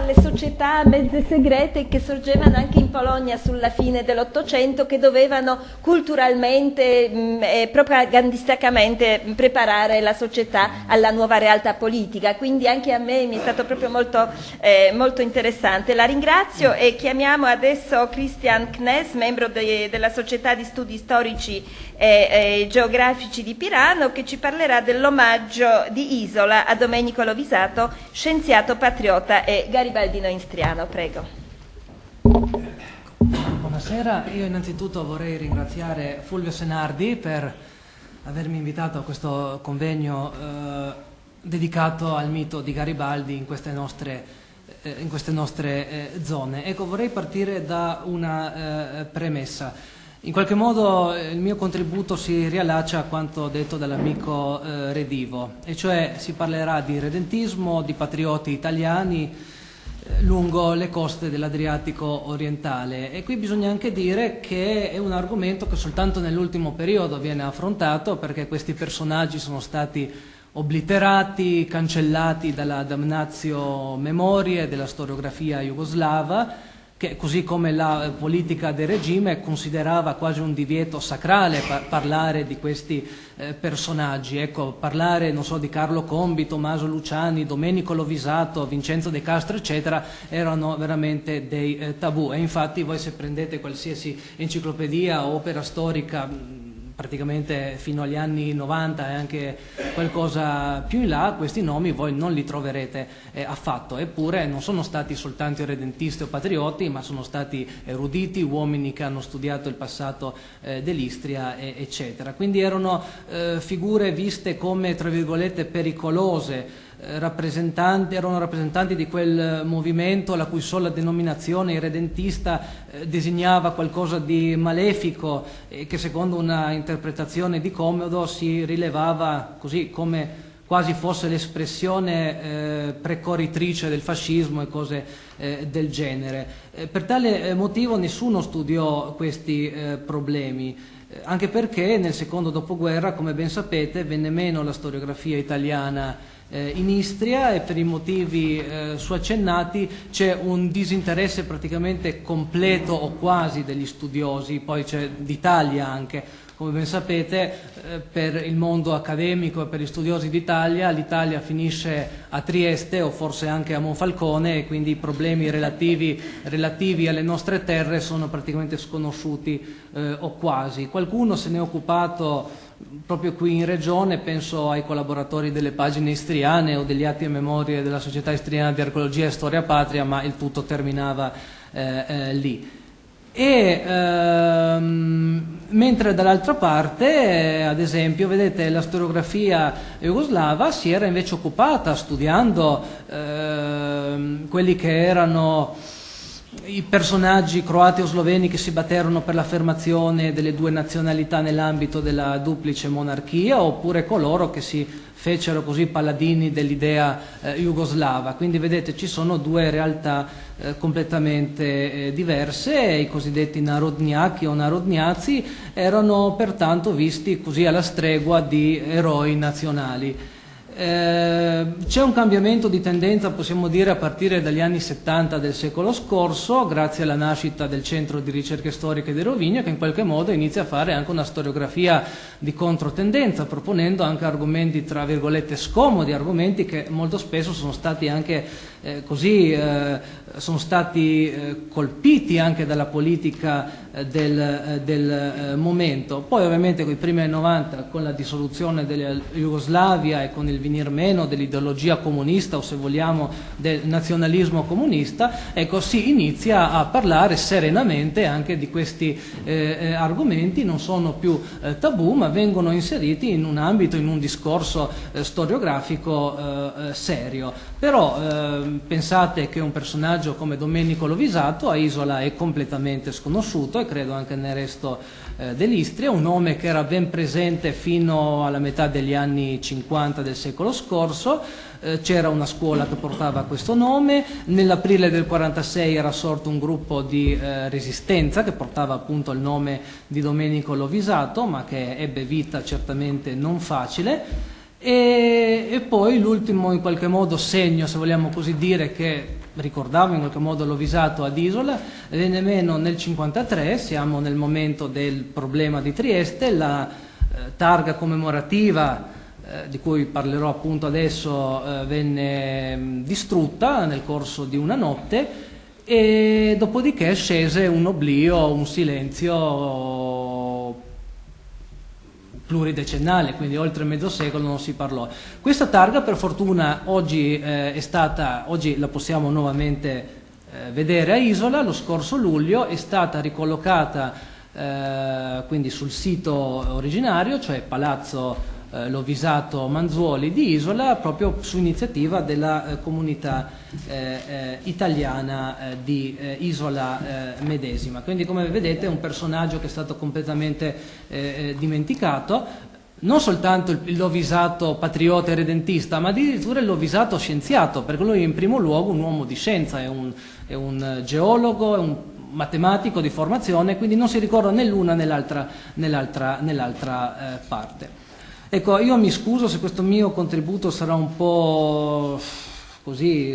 alle società mezze segrete che sorgevano anche in Polonia sulla fine dell'Ottocento, che dovevano culturalmente e propagandisticamente preparare la società alla nuova realtà politica. Quindi anche a me mi è stato proprio molto interessante. La ringrazio e chiamiamo adesso Christian Knes, membro della Società di Studi Storici e Geografici di Pirano, che ci parlerà dell'omaggio di Isola a Domenico Lovisato, scienziato, patriota e garibaldino istriano. Prego. Buonasera, io innanzitutto vorrei ringraziare Fulvio Senardi per avermi invitato a questo convegno dedicato al mito di Garibaldi in queste nostre zone. Ecco, vorrei partire da una premessa. In qualche modo il mio contributo si riallaccia a quanto detto dall'amico Redivo, e cioè si parlerà di redentismo, di patrioti italiani lungo le coste dell'Adriatico orientale, e qui bisogna anche dire che è un argomento che soltanto nell'ultimo periodo viene affrontato, perché questi personaggi sono stati obliterati, cancellati dalla damnatio memoriae della storiografia jugoslava, che così come la politica del regime considerava quasi un divieto sacrale parlare di questi personaggi. Ecco, parlare, non so, di Carlo Combi, Tommaso Luciani, Domenico Lovisato, Vincenzo De Castro, eccetera, erano veramente dei tabù. E infatti voi, se prendete qualsiasi enciclopedia o opera storica praticamente fino agli anni 90 e anche qualcosa più in là, questi nomi voi non li troverete affatto. Eppure non sono stati soltanto redentisti o patrioti, ma sono stati eruditi, uomini che hanno studiato il passato dell'Istria, eccetera. Quindi erano figure viste come, tra virgolette, pericolose, erano rappresentanti di quel movimento la cui sola denominazione, il redentista, designava qualcosa di malefico e che secondo una interpretazione di Commodo si rilevava così come quasi fosse l'espressione precorritrice del fascismo e cose del genere. Per tale motivo nessuno studiò questi problemi, anche perché nel secondo dopoguerra, come ben sapete, venne meno la storiografia italiana in Istria, e per i motivi suaccennati c'è un disinteresse praticamente completo o quasi degli studiosi, poi c'è d'Italia anche, come ben sapete, per il mondo accademico e per gli studiosi d'Italia, l'Italia finisce a Trieste o forse anche a Monfalcone, e quindi i problemi relativi alle nostre terre sono praticamente sconosciuti o quasi. Qualcuno se ne è occupato proprio qui in regione, penso ai collaboratori delle pagine istriane o degli atti e memorie della Società Istriana di Archeologia e Storia Patria, ma il tutto terminava lì. Mentre dall'altra parte, ad esempio, vedete, la storiografia jugoslava si era invece occupata studiando quelli che erano i personaggi croati o sloveni che si batterono per l'affermazione delle due nazionalità nell'ambito della duplice monarchia, oppure coloro che si fecero così paladini dell'idea jugoslava. Quindi vedete, ci sono due realtà completamente diverse. I cosiddetti narodniaki o narodniazi erano pertanto visti così alla stregua di eroi nazionali. C'è un cambiamento di tendenza, possiamo dire, a partire dagli anni 70 del secolo scorso, grazie alla nascita del Centro di Ricerche Storiche di Rovigno, che in qualche modo inizia a fare anche una storiografia di controtendenza, proponendo anche argomenti, tra virgolette, scomodi, argomenti che molto spesso sono stati anche sono stati colpiti anche dalla politica del momento. Poi ovviamente con i primi anni 90, con la dissoluzione della Jugoslavia e con il venir meno dell'ideologia comunista, o se vogliamo del nazionalismo comunista, ecco, si inizia a parlare serenamente anche di questi argomenti. Non sono più tabù, ma vengono inseriti in un ambito, in un discorso storiografico serio. Però pensate che un personaggio come Domenico Lovisato a Isola è completamente sconosciuto, e credo anche nel resto dell'Istria, un nome che era ben presente fino alla metà degli anni 50 del secolo scorso. C'era una scuola che portava questo nome. Nell'aprile del 46 era sorto un gruppo di resistenza che portava appunto il nome di Domenico Lovisato, ma che ebbe vita certamente non facile. E poi l'ultimo, in qualche modo, segno, se vogliamo così dire, che ricordava in qualche modo Lovisato ad Isola, venne meno nel 1953, siamo nel momento del problema di Trieste, la targa commemorativa di cui parlerò appunto adesso venne distrutta nel corso di una notte e dopodiché scese un oblio, un silenzio pluridecennale, quindi oltre mezzo secolo non si parlò. Questa targa per fortuna oggi oggi la possiamo nuovamente vedere a Isola, lo scorso luglio è stata ricollocata quindi sul sito originario, cioè Palazzo Lovisato Manzuoli di Isola, proprio su iniziativa della comunità italiana di Isola medesima. Quindi come vedete è un personaggio che è stato completamente dimenticato, non soltanto il Lovisato patriota e redentista, ma addirittura il Lovisato scienziato, perché lui è in primo luogo un uomo di scienza, è un geologo, è un matematico di formazione, quindi non si ricorda né l'una né nell'altra parte. Ecco, io mi scuso se questo mio contributo sarà un po' così,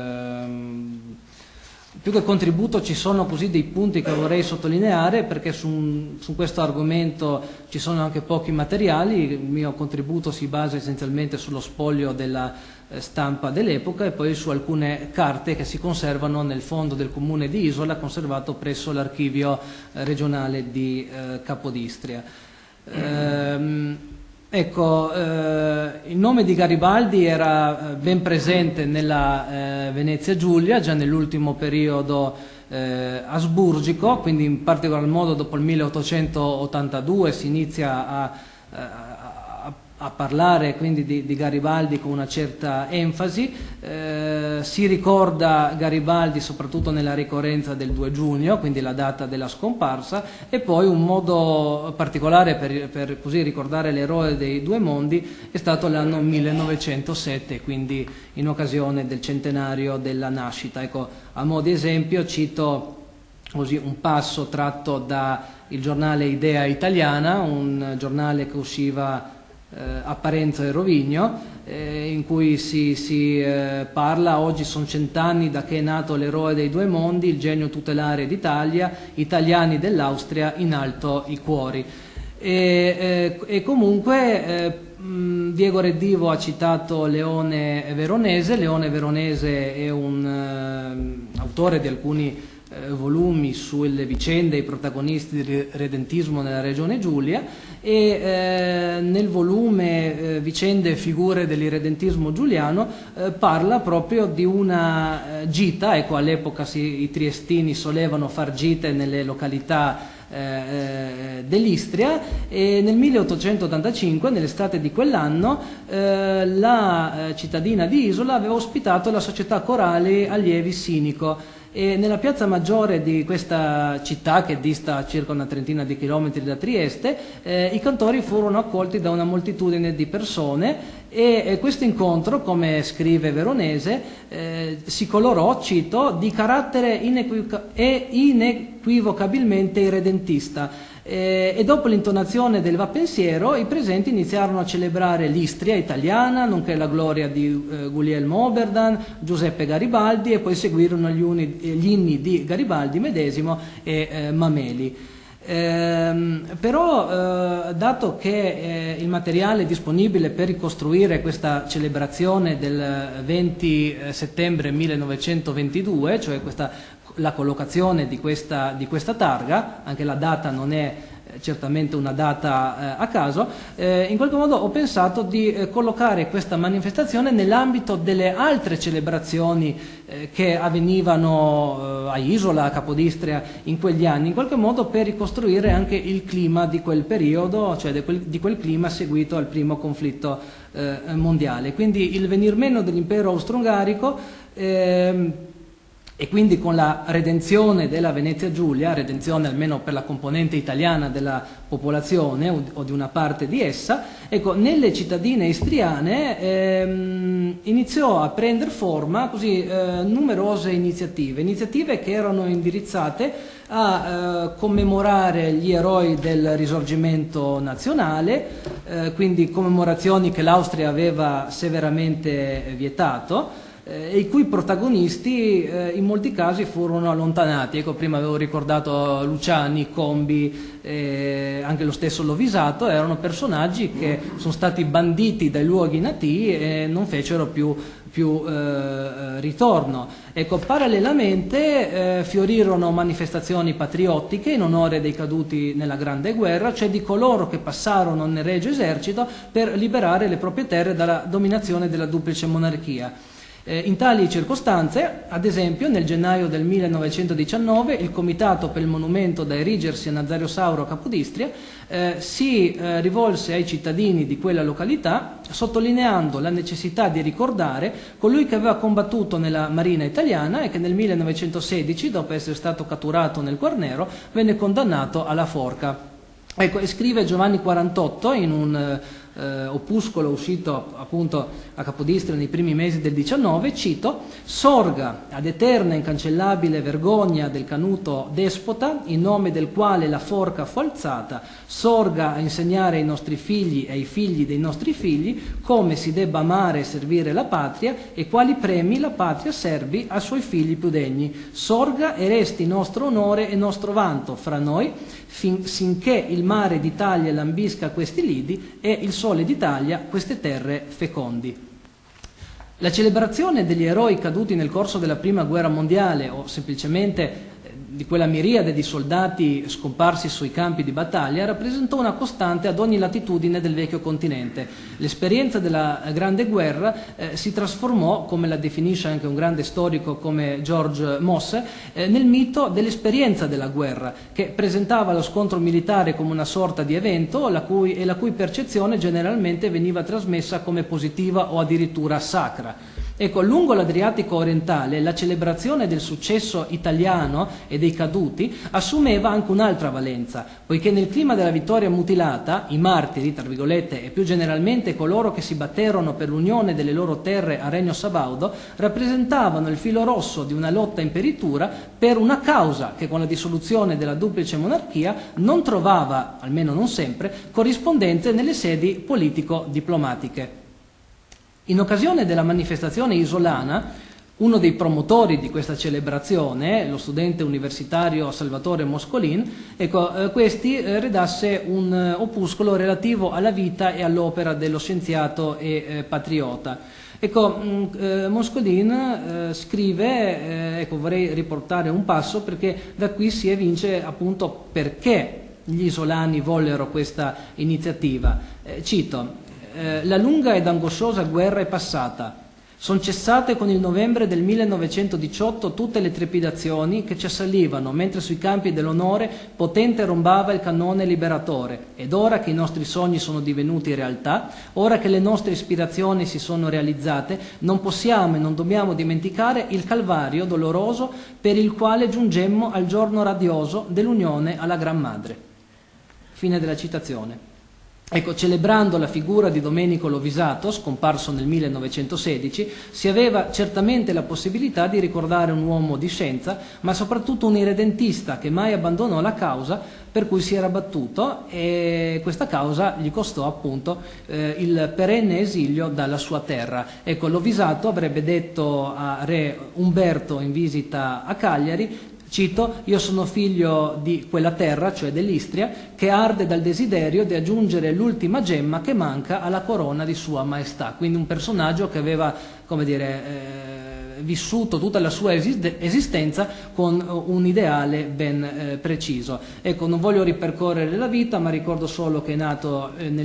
più che contributo ci sono così dei punti che vorrei sottolineare, perché su questo argomento ci sono anche pochi materiali. Il mio contributo si basa essenzialmente sullo spoglio della stampa dell'epoca e poi su alcune carte che si conservano nel fondo del comune di Isola, conservato presso l'archivio regionale di Capodistria. Ecco, il nome di Garibaldi era ben presente nella Venezia Giulia già nell'ultimo periodo asburgico, quindi in particolar modo dopo il 1882 si inizia a parlare quindi di Garibaldi con una certa enfasi, si ricorda Garibaldi soprattutto nella ricorrenza del 2 giugno, quindi la data della scomparsa, e poi un modo particolare per così ricordare l'eroe dei due mondi è stato l'anno 1907, quindi in occasione del centenario della nascita. Ecco, a mo' di esempio cito così un passo tratto da il giornale Idea Italiana, un giornale che usciva a Parenzo e Rovigno, in cui si parla: oggi sono 100 anni da che è nato l'eroe dei due mondi, il genio tutelare d'Italia, italiani dell'Austria, in alto i cuori. E comunque Diego Redivo ha citato Leone Veronese. Leone Veronese è un autore di alcuni volumi sulle vicende e i protagonisti del redentismo nella regione Giulia, e nel volume Vicende e figure dell'irredentismo giuliano parla proprio di una gita. Ecco, all'epoca i triestini solevano far gite nelle località dell'Istria, e nel 1885, nell'estate di quell'anno, la cittadina di Isola aveva ospitato la società corale Allievi Sinico, e nella piazza maggiore di questa città, che dista circa una trentina di chilometri da Trieste, i cantori furono accolti da una moltitudine di persone, e questo incontro, come scrive Veronese, si colorò, cito, di carattere inequivocabilmente irredentista. E dopo l'intonazione del Va Pensiero i presenti iniziarono a celebrare l'Istria italiana, nonché la gloria di Guglielmo Oberdan, Giuseppe Garibaldi, e poi seguirono gli inni di Garibaldi medesimo e Mameli. Però dato che il materiale disponibile per ricostruire questa celebrazione del 20 settembre 1922, cioè la collocazione di questa targa, anche la data non è certamente una data a caso, in qualche modo ho pensato di collocare questa manifestazione nell'ambito delle altre celebrazioni che avvenivano a Isola, a Capodistria in quegli anni, in qualche modo per ricostruire anche il clima di quel periodo, cioè di quel clima seguito al primo conflitto mondiale. Quindi il venir meno dell'impero austro-ungarico, e quindi con la redenzione della Venezia Giulia, redenzione almeno per la componente italiana della popolazione o di una parte di essa, ecco, nelle cittadine istriane iniziò a prendere forma così numerose iniziative che erano indirizzate a commemorare gli eroi del Risorgimento nazionale, quindi commemorazioni che l'Austria aveva severamente vietato. i cui protagonisti in molti casi furono allontanati. Ecco, prima avevo ricordato Luciani, Combi, anche lo stesso Lovisato, erano personaggi che sono stati banditi dai luoghi nativi e non fecero più ritorno. Ecco, parallelamente fiorirono manifestazioni patriottiche in onore dei caduti nella Grande Guerra, cioè di coloro che passarono nel Regio Esercito per liberare le proprie terre dalla dominazione della duplice monarchia. In tali circostanze, ad esempio, nel gennaio del 1919 il Comitato per il monumento da erigersi a Nazario Sauro a Capodistria si rivolse ai cittadini di quella località sottolineando la necessità di ricordare colui che aveva combattuto nella Marina italiana e che nel 1916, dopo essere stato catturato nel Quarnero, venne condannato alla forca. Ecco, e scrive Giovanni 48 in un opuscolo uscito appunto a Capodistria nei primi mesi del 19, cito: «Sorga ad eterna e incancellabile vergogna del canuto despota, in nome del quale la forca fu alzata, sorga a insegnare ai nostri figli e ai figli dei nostri figli come si debba amare e servire la patria e quali premi la patria serbi ai suoi figli più degni. Sorga e resti nostro onore e nostro vanto fra noi, sinché il mare d'Italia lambisca questi lidi e il sole d'Italia queste terre fecondi». La celebrazione degli eroi caduti nel corso della Prima Guerra Mondiale o semplicemente di quella miriade di soldati scomparsi sui campi di battaglia rappresentò una costante ad ogni latitudine del vecchio continente. L'esperienza della Grande Guerra si trasformò, come la definisce anche un grande storico come George Mosse, nel mito dell'esperienza della guerra, che presentava lo scontro militare come una sorta di evento la cui percezione generalmente veniva trasmessa come positiva o addirittura sacra. Ecco, lungo l'Adriatico orientale la celebrazione del successo italiano e dei caduti assumeva anche un'altra valenza, poiché nel clima della vittoria mutilata, i martiri, tra virgolette, e più generalmente coloro che si batterono per l'unione delle loro terre a Regno Sabaudo, rappresentavano il filo rosso di una lotta imperitura per una causa che con la dissoluzione della duplice monarchia non trovava, almeno non sempre, corrispondenze nelle sedi politico-diplomatiche. In occasione della manifestazione isolana, uno dei promotori di questa celebrazione, lo studente universitario Salvatore Moscolin, questi redasse un opuscolo relativo alla vita e all'opera dello scienziato e patriota. Moscolin scrive, vorrei riportare un passo perché da qui si evince appunto perché gli isolani vollero questa iniziativa. Cito: «La lunga ed angosciosa guerra è passata. Sono cessate con il novembre del 1918 tutte le trepidazioni che ci assalivano mentre sui campi dell'onore potente rombava il cannone liberatore. Ed ora che i nostri sogni sono divenuti realtà, ora che le nostre ispirazioni si sono realizzate, non possiamo e non dobbiamo dimenticare il calvario doloroso per il quale giungemmo al giorno radioso dell'unione alla Gran Madre». Fine della citazione. Ecco, celebrando la figura di Domenico Lovisato, scomparso nel 1916, si aveva certamente la possibilità di ricordare un uomo di scienza, ma soprattutto un irredentista che mai abbandonò la causa per cui si era battuto, e questa causa gli costò appunto il perenne esilio dalla sua terra. Ecco, Lovisato avrebbe detto a re Umberto in visita a Cagliari, cito: «Io sono figlio di quella terra, cioè dell'Istria, che arde dal desiderio di aggiungere l'ultima gemma che manca alla corona di Sua Maestà». Quindi un personaggio che aveva, come dire, vissuto tutta la sua esistenza con un ideale ben preciso. Ecco, non voglio ripercorrere la vita, ma ricordo solo che è nato nel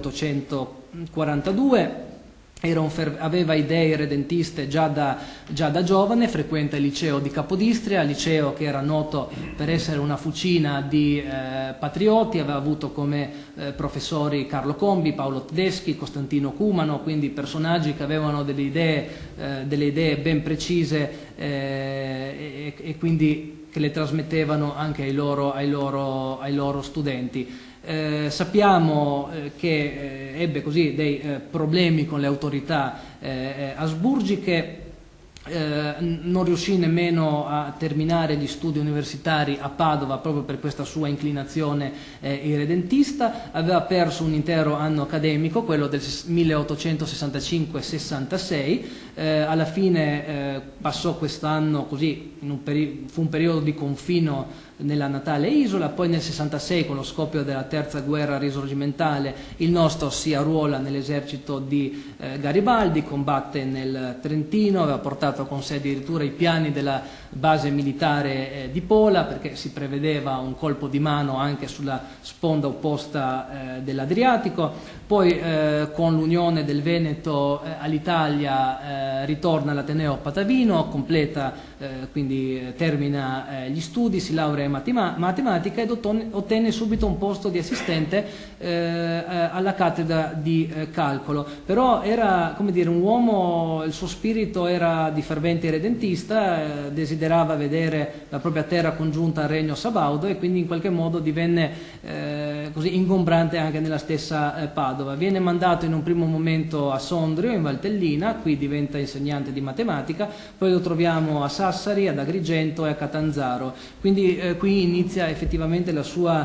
1842, aveva idee redentiste già da giovane, frequenta il liceo di Capodistria, liceo che era noto per essere una fucina di patrioti, aveva avuto come professori Carlo Combi, Paolo Tedeschi, Costantino Cumano, quindi personaggi che avevano delle idee ben precise e quindi che le trasmettevano anche ai loro studenti. Sappiamo che ebbe così dei problemi con le autorità asburgiche non riuscì nemmeno a terminare gli studi universitari a Padova proprio per questa sua inclinazione irredentista, aveva perso un intero anno accademico, quello del 1865-66, alla fine passò quest'anno così, fu un periodo di confino nella natale Isola, poi nel 66 con lo scoppio della terza guerra risorgimentale il nostro si arruola nell'esercito di Garibaldi, combatte nel Trentino, aveva portato con sé addirittura i piani della base militare di Pola, perché si prevedeva un colpo di mano anche sulla sponda opposta dell'Adriatico. Poi con l'unione del Veneto all'Italia ritorna all'Ateneo Patavino, completa quindi termina gli studi, si laurea in matematica ed ottenne subito un posto di assistente alla cattedra di calcolo. Però era, come dire, un uomo, il suo spirito era di fervente irredentista, desiderava vedere la propria terra congiunta al regno sabaudo e quindi in qualche modo divenne così ingombrante anche nella stessa Padova. Viene mandato in un primo momento a Sondrio, in Valtellina, qui diventa insegnante di matematica, poi lo troviamo a Sassari, ad Agrigento e a Catanzaro. Quindi qui inizia effettivamente la sua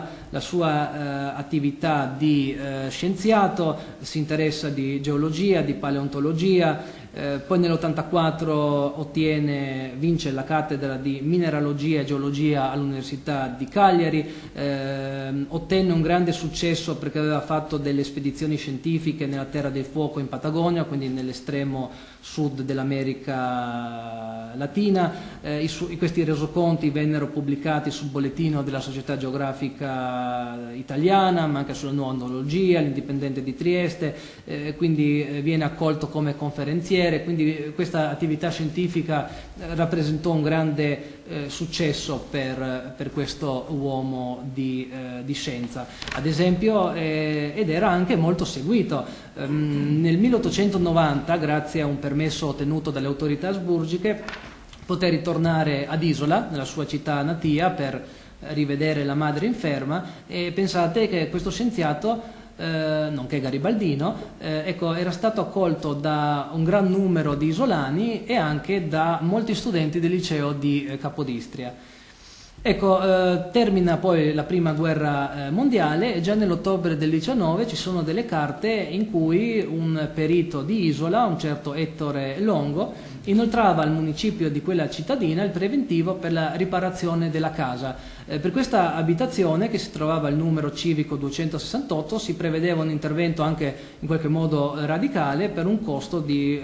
attività di scienziato, si interessa di geologia, di paleontologia. Poi nell'84 vince la cattedra di mineralogia e geologia all'Università di Cagliari, ottenne un grande successo perché aveva fatto delle spedizioni scientifiche nella Terra del Fuoco in Patagonia, quindi nell'estremo sud dell'America Latina. Questi resoconti vennero pubblicati sul bollettino della Società Geografica Italiana, ma anche sulla Nuova Onologia, l'Indipendente di Trieste, quindi viene accolto come conferenziere. Quindi questa attività scientifica rappresentò un grande successo per questo uomo di scienza, ad esempio, ed era anche molto seguito. Nel 1890, grazie a un permesso ottenuto dalle autorità asburgiche, poté ritornare ad Isola, nella sua città natia, per rivedere la madre inferma, e pensate che questo scienziato, nonché garibaldino, era stato accolto da un gran numero di isolani e anche da molti studenti del liceo di Capodistria. Termina poi la prima guerra mondiale e già nell'ottobre del 19 ci sono delle carte in cui un perito di Isola, un certo Ettore Longo, inoltrava al municipio di quella cittadina il preventivo per la riparazione della casa. Per questa abitazione, che si trovava al numero civico 268, si prevedeva un intervento anche in qualche modo radicale per un costo di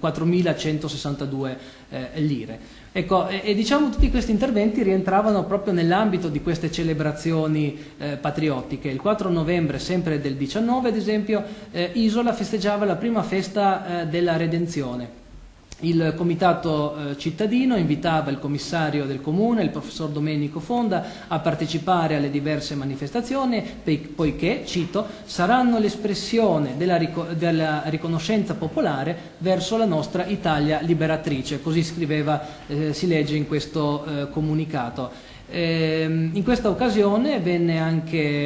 4.162 lire. Diciamo tutti questi interventi rientravano proprio nell'ambito di queste celebrazioni patriottiche. Il 4 novembre, sempre del 19, ad esempio, Isola festeggiava la prima festa della Redenzione. Il comitato cittadino invitava il commissario del comune, il professor Domenico Fonda, a partecipare alle diverse manifestazioni poiché, cito, saranno l'espressione della riconoscenza popolare verso la nostra Italia liberatrice. Così scriveva, si legge in questo comunicato. In questa occasione venne anche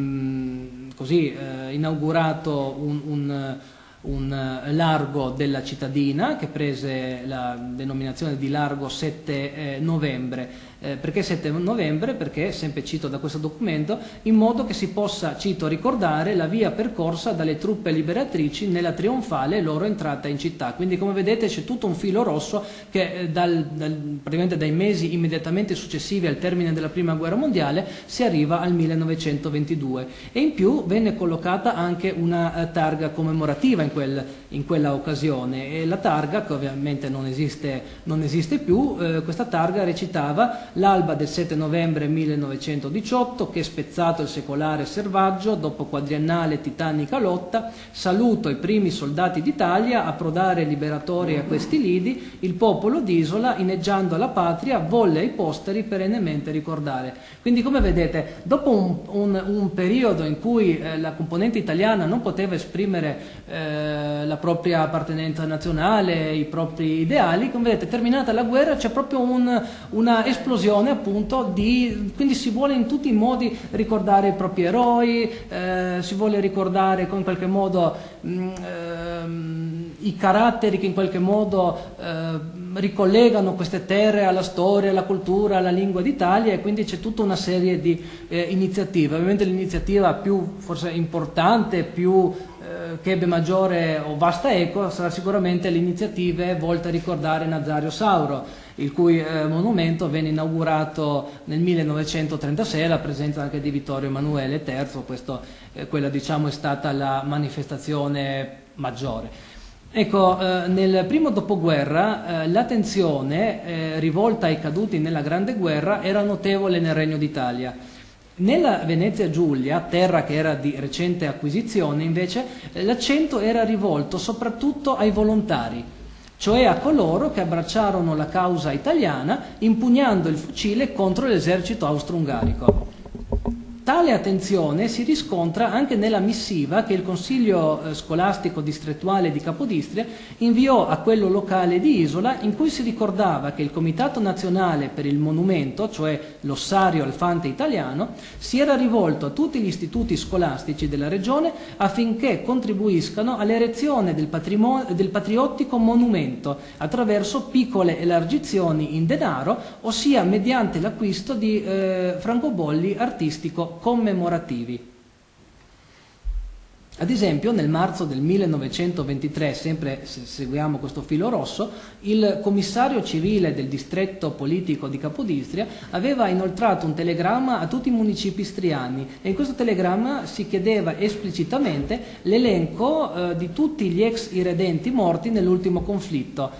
inaugurato un largo della cittadina che prese la denominazione di largo 7 novembre. Perché 7 novembre? Perché, sempre cito da questo documento, in modo che si possa, cito, ricordare la via percorsa dalle truppe liberatrici nella trionfale loro entrata in città. Quindi, come vedete, c'è tutto un filo rosso che praticamente dai mesi immediatamente successivi al termine della prima guerra mondiale si arriva al 1922, e in più venne collocata anche una targa commemorativa in quella occasione, e la targa, che ovviamente non esiste più, questa targa recitava: l'alba del 7 novembre 1918, che spezzato il secolare selvaggio, dopo quadriennale titanica lotta, saluto i primi soldati d'Italia, approdare liberatori a questi lidi, il popolo d'Isola, inneggiando alla patria, volle ai posteri perennemente ricordare. Quindi, come vedete, dopo un periodo in cui la componente italiana non poteva esprimere la propria appartenenza nazionale, i propri ideali, come vedete, terminata la guerra c'è proprio una esplosione, appunto, quindi si vuole in tutti i modi ricordare i propri eroi, si vuole ricordare in qualche modo i caratteri che in qualche modo ricollegano queste terre alla storia, alla cultura, alla lingua d'Italia, e quindi c'è tutta una serie di iniziative. Ovviamente l'iniziativa più forse importante, che ebbe maggiore o vasta eco, sarà sicuramente le iniziative volte a ricordare Nazario Sauro, il cui monumento venne inaugurato nel 1936 alla presenza anche di Vittorio Emanuele III. Quella diciamo è stata la manifestazione maggiore. Ecco, nel primo dopoguerra l'attenzione rivolta ai caduti nella Grande Guerra era notevole nel Regno d'Italia. Nella Venezia Giulia, terra che era di recente acquisizione, invece, l'accento era rivolto soprattutto ai volontari, cioè a coloro che abbracciarono la causa italiana impugnando il fucile contro l'esercito austro-ungarico. Tale attenzione si riscontra anche nella missiva che il Consiglio Scolastico Distrettuale di Capodistria inviò a quello locale di Isola, in cui si ricordava che il Comitato Nazionale per il Monumento, cioè l'ossario al fante italiano, si era rivolto a tutti gli istituti scolastici della regione affinché contribuiscano all'erezione del patriottico monumento attraverso piccole elargizioni in denaro, ossia mediante l'acquisto di francobolli artistico commemorativi. Ad esempio, nel marzo del 1923, sempre se seguiamo questo filo rosso, il commissario civile del distretto politico di Capodistria aveva inoltrato un telegramma a tutti i municipi istriani, e in questo telegramma si chiedeva esplicitamente l'elenco di tutti gli ex irredenti morti nell'ultimo conflitto.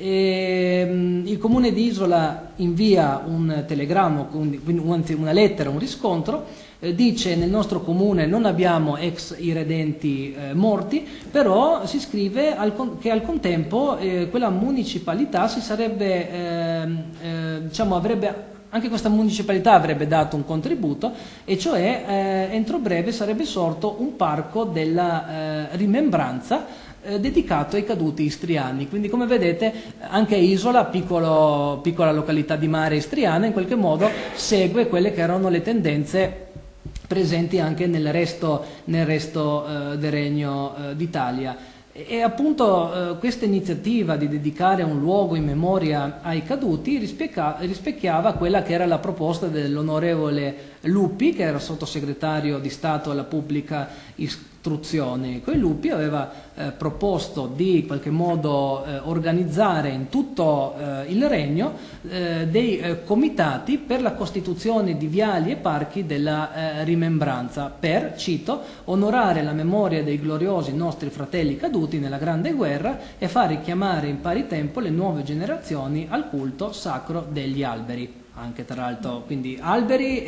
Il comune di Isola invia un telegramma, anzi una lettera, un riscontro, dice: nel nostro comune non abbiamo ex irredenti morti, però si scrive che al contempo quella municipalità si sarebbe, diciamo, anche questa municipalità avrebbe dato un contributo, e cioè entro breve sarebbe sorto un parco della rimembranza dedicato ai caduti istriani. Quindi, come vedete, anche Isola, piccola località di mare istriana, in qualche modo segue quelle che erano le tendenze presenti anche nel resto del Regno d'Italia. E appunto questa iniziativa di dedicare un luogo in memoria ai caduti rispecchiava quella che era la proposta dell'onorevole Lupi, che era sottosegretario di Stato alla pubblica istruzione. Quel Lupi aveva proposto di in qualche modo organizzare in tutto il Regno dei comitati per la costituzione di viali e parchi della rimembranza per, cito, onorare la memoria dei gloriosi nostri fratelli caduti nella Grande Guerra e far richiamare in pari tempo le nuove generazioni al culto sacro degli alberi. Anche tra l'altro, quindi alberi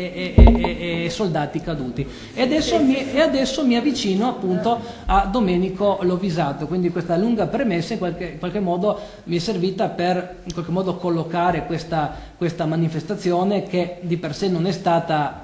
e soldati caduti. E adesso mi avvicino appunto a Domenico Lovisato, quindi questa lunga premessa in qualche modo mi è servita per in qualche modo collocare questa manifestazione, che di per sé non è stata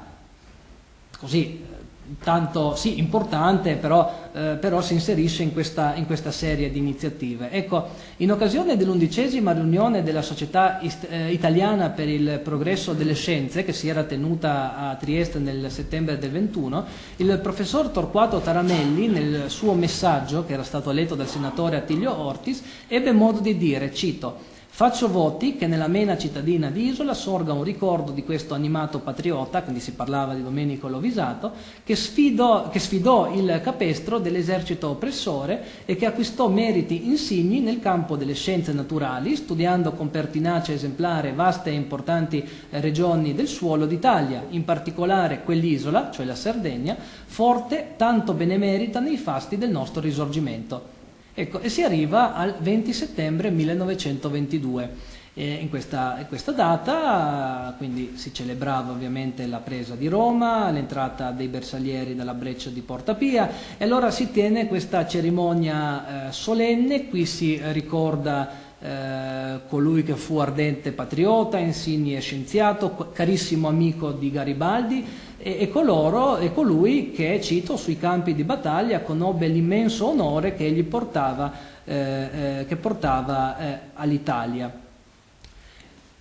così tanto sì importante, però si inserisce in questa serie di iniziative. Ecco, in occasione dell'11ª riunione della Società Italiana per il Progresso delle Scienze, che si era tenuta a Trieste nel settembre del 21, il professor Torquato Taramelli, nel suo messaggio, che era stato letto dal senatore Attilio Ortis, ebbe modo di dire, cito: «Faccio voti che nella mena cittadina di Isola sorga un ricordo di questo animato patriota», quindi si parlava di Domenico Lovisato, che sfidò il capestro dell'esercito oppressore e che acquistò meriti insigni nel campo delle scienze naturali, studiando con pertinacia esemplare vaste e importanti regioni del suolo d'Italia, in particolare quell'isola, cioè la Sardegna, forte tanto benemerita nei fasti del nostro risorgimento. Ecco, e si arriva al 20 settembre 1922. In questa data quindi si celebrava ovviamente la presa di Roma, l'entrata dei bersaglieri dalla breccia di Porta Pia, e allora si tiene questa cerimonia solenne. Qui si ricorda colui che fu ardente patriota, insigne scienziato, carissimo amico di Garibaldi, e colui che, cito, sui campi di battaglia conobbe l'immenso onore che egli portava all'Italia.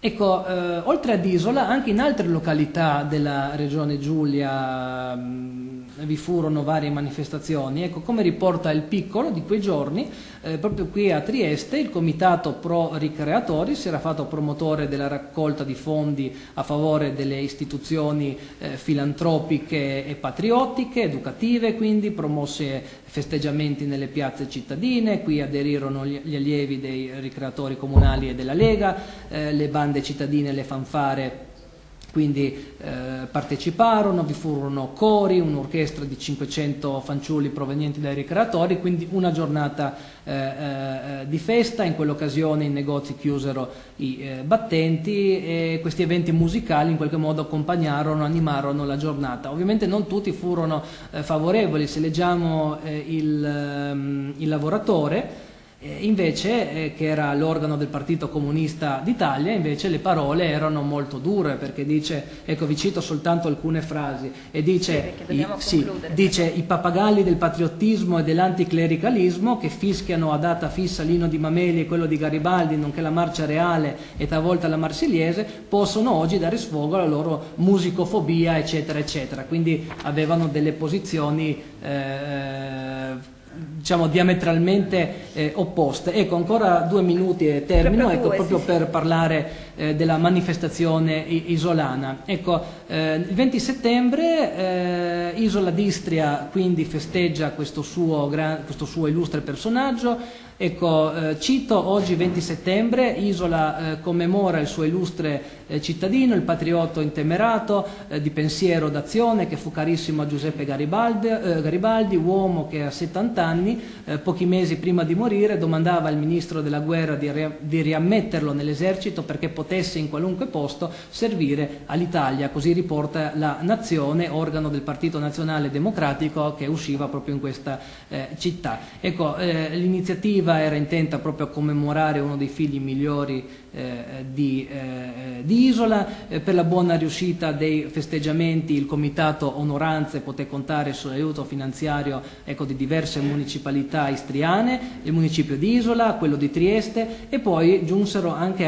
Ecco, oltre ad Isola, anche in altre località della regione Giulia vi furono varie manifestazioni. Ecco, come riporta Il Piccolo di quei giorni, proprio qui a Trieste il Comitato Pro Ricreatori si era fatto promotore della raccolta di fondi a favore delle istituzioni filantropiche e patriottiche, educative, quindi promosse festeggiamenti nelle piazze cittadine. Qui aderirono gli allievi dei ricreatori comunali e della Lega, le bande cittadine e le fanfare quindi parteciparono, vi furono cori, un'orchestra di 500 fanciulli provenienti dai ricreatori, quindi una giornata di festa. In quell'occasione i negozi chiusero i battenti e questi eventi musicali in qualche modo accompagnarono, animarono la giornata. Ovviamente non tutti furono favorevoli. Se leggiamo il Lavoratore, invece, che era l'organo del Partito Comunista d'Italia, invece le parole erano molto dure, perché dice, ecco vi cito soltanto alcune frasi, e dice, dice i pappagalli del patriottismo e dell'anticlericalismo che fischiano a data fissa l'inno di Mameli e quello di Garibaldi, nonché la marcia reale e talvolta la marsiliese, possono oggi dare sfogo alla loro musicofobia, eccetera, eccetera. Quindi avevano delle posizioni diciamo diametralmente opposte. Ecco, ancora 2 minuti e termino, ecco, proprio per parlare della manifestazione isolana. Ecco, il 20 settembre Isola d'Istria quindi festeggia questo suo illustre personaggio. Ecco, cito oggi 20 settembre, Isola commemora il suo illustre cittadino, il patriotto intemerato, di pensiero d'azione, che fu carissimo a Giuseppe Garibaldi, uomo che a 70 anni, pochi mesi prima di morire, domandava al ministro della guerra di riammetterlo nell'esercito perché potesse in qualunque posto servire all'Italia. Così riporta La Nazione, organo del Partito Nazionale Democratico che usciva proprio in questa città. Ecco, l'iniziativa era intenta proprio a commemorare uno dei figli migliori di Isola. Per la buona riuscita dei festeggiamenti il Comitato Onoranze poté contare sull'aiuto finanziario, ecco, di diverse municipalità istriane, il municipio di Isola, quello di Trieste, e poi giunsero anche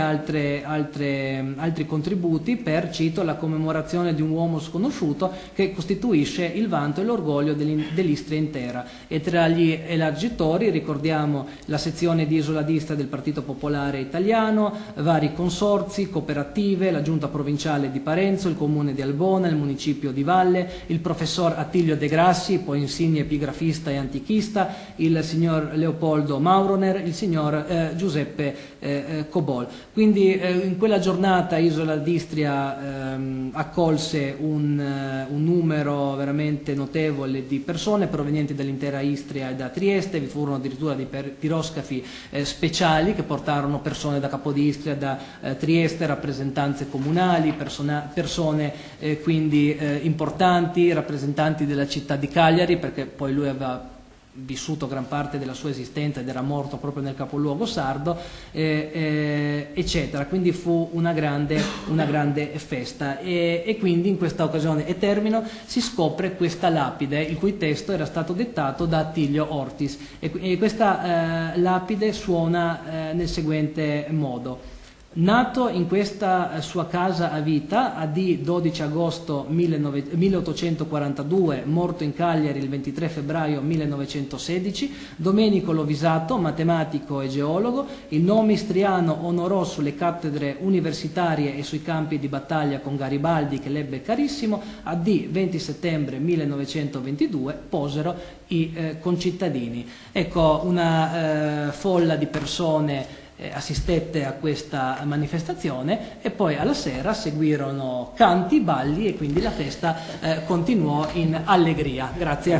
altri contributi per, cito, la commemorazione di un uomo sconosciuto che costituisce il vanto e l'orgoglio dell'Istria intera. E tra gli elargitori ricordiamo la sezione di Isola d'Istria del Partito Popolare Italiano, vari consorzi, cooperative, la giunta provinciale di Parenzo, il comune di Albona, il municipio di Valle, il professor Attilio De Grassi, poi insigne epigrafista e antichista, il signor Leopoldo Mauroner, il signor Giuseppe Cobol. Quindi in quella giornata Isola d'Istria accolse un numero veramente notevole di persone provenienti dall'intera Istria e da Trieste. Vi furono addirittura dei piroscafi speciali che portarono persone da Capodistria, da Trieste, rappresentanze comunali, persone quindi importanti, rappresentanti della città di Cagliari, perché poi lui aveva vissuto gran parte della sua esistenza ed era morto proprio nel capoluogo sardo, eccetera. Quindi fu una grande festa e quindi in questa occasione, e termino, si scopre questa lapide il cui testo era stato dettato da Attilio Ortis, e questa lapide suona nel seguente modo: nato in questa sua casa a vita, AD 12 agosto 1842, morto in Cagliari il 23 febbraio 1916, Domenico Lovisato, matematico e geologo, il nome istriano onorò sulle cattedre universitarie e sui campi di battaglia con Garibaldi, che l'ebbe carissimo. AD 20 settembre 1922 posero i concittadini. Ecco, una folla di persone assistette a questa manifestazione, e poi alla sera seguirono canti, balli, e quindi la festa continuò in allegria. Grazie.